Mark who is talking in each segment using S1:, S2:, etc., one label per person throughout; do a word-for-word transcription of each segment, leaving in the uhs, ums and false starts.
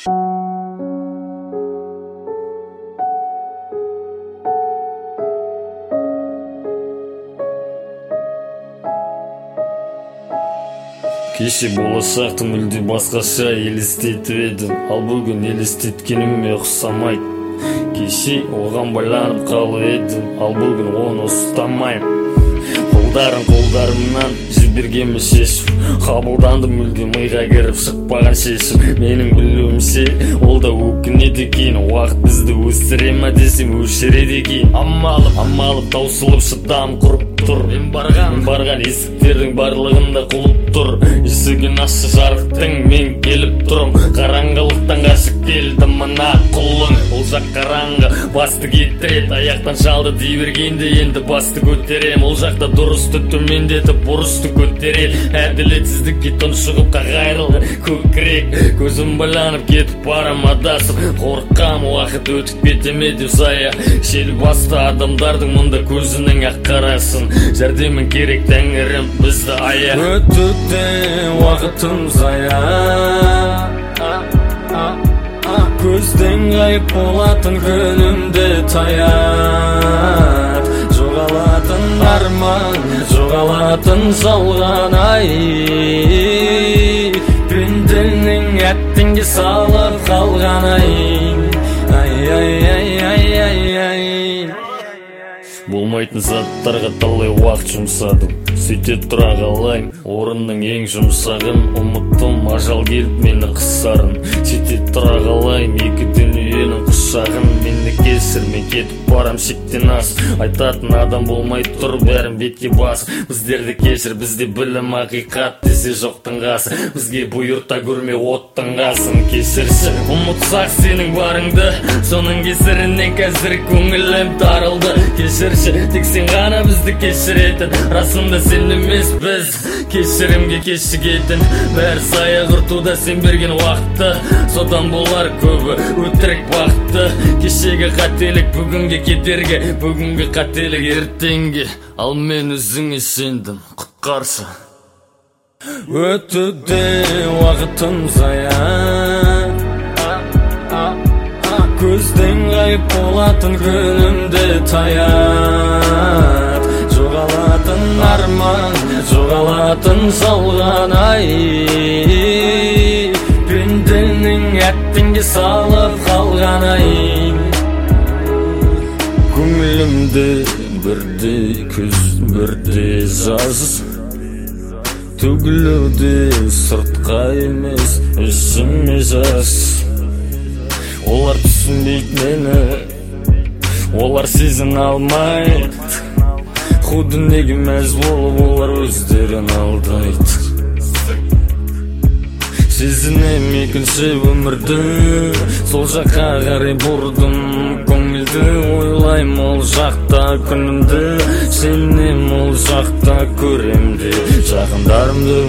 S1: Кеше болашақты мүлде басқаша елестетіп едім, ал бүгін елестеткеніме ұқсамайды. Кеше оған байланып қалып едім, ал бүгін оны ұстамаймын. Қолдарын қолдарымнан жібергенмін шешіп, қабылданды мүлде миға кіріп шықпаған шешім. Менің білуімше ол да өкінеді екен, уақыт бізді өсіре ма десем өшіреді екен. Амалып амалып таусылып шыдам құрып тұр. Мен барған мен барған есіктердің барлығында құлып тұр. Есігін ашы жарықтың, мен келіп тұрым. Қараңғылықтан қашып келді мына құлын. Ол жақ қараңғы басты кетіреді, аяқтан шалды дей бергенде енді басты көтерем. Ол жақта дұрысты төмендетіп бұрысты көтереді. Әділетсіздікке тұншығып қағайрылды көкірек, көзім байланып кетіп барам адасып. Қорқам уақыт өтіп кете ме деп зая. Шел басты адамдардың мұнда көзінің ақ қарасын. Жәрдемің керек тәңірім бізді ая.
S2: Өтуде уақытым зая, көзден ғайып болатын күнімде таят. Жоғалатын арман, жоғалатын жалған ай, пенделінің әттенге салып қалған ай. Ай, ай, ай, ай, ай, ай.
S1: Болмайтын заттарға талай уақыт жұмсадым, сөйте тұра қалайым орынның ең жұмсағын. Ұмыттым ажал келіп мені қысарын, сөйте тұра қалайым екі дүниенің құшағын. Мені кесір, мен кетіп барам шектен ас, айтатын адам болмай тұр бәрін бетке бас. Біздерді кешір, бізде білім ақиқат десе жоқтың қасы, бізге бұйырта көрме оттың қасын. Кешірші, ұмытсақ сенің барыңды, соның кесірінен қазір көңілім тарылды. Кешірші, тек сен ғана бізді кешіретін, расында сен емес біз кешірімге кешігетін. Бәрі сая құртуда сен берген уақытты, содан болар көбі өтірік бақытты. Кешегі қателік бүгінге кедергі, бүгінгі қателік ертеңге, ал мен өзіңе сендім, құтқаршы.
S2: Өтуде уақытым зая, көзден ғайып болатын күнімде таят. Жоғалатын арман, жоғалатын жалған ай, пенделінің әттенге салып қалған ай.
S1: Көңілімде бірде күз, бірде жаз, төгілуде сыртқа емес ішіме жас. Олар түсінбейді мені, олар сезін алмайды, құды неге мәз болып олар өздерін алдайды. Сезінем екінші өмірді, сол жаққа қарай бұрдым көңілді. Ойлайм ол жақта күнімді, сенем ол жақта көремде жақындарымды.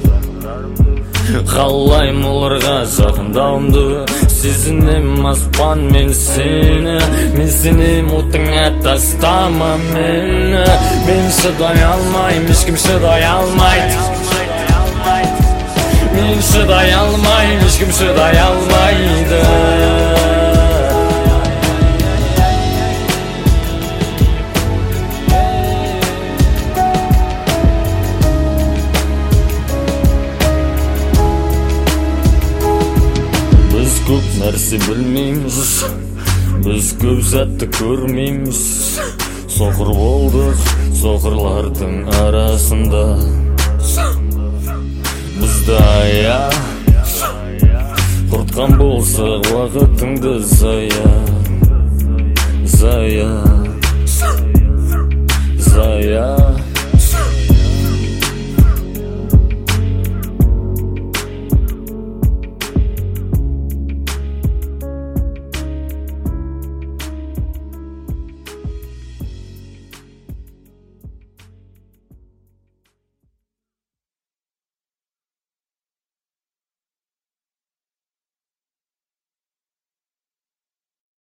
S1: Қалайм оларға жақындауымды, сезінем аспан мен сені, мен сенем отыңа тастама мені. Мен шыдай алмайм, ешкім шыдай алмайды, мен шыдай алмайм, ешкім шыдай алмайды. Біз көп нәрсе білмейміз, біз көп затты көрмейміз. Соқыр болдық соқырлардың арасында, бізді ая құртқан болса уақытыңды зая, зая, зая.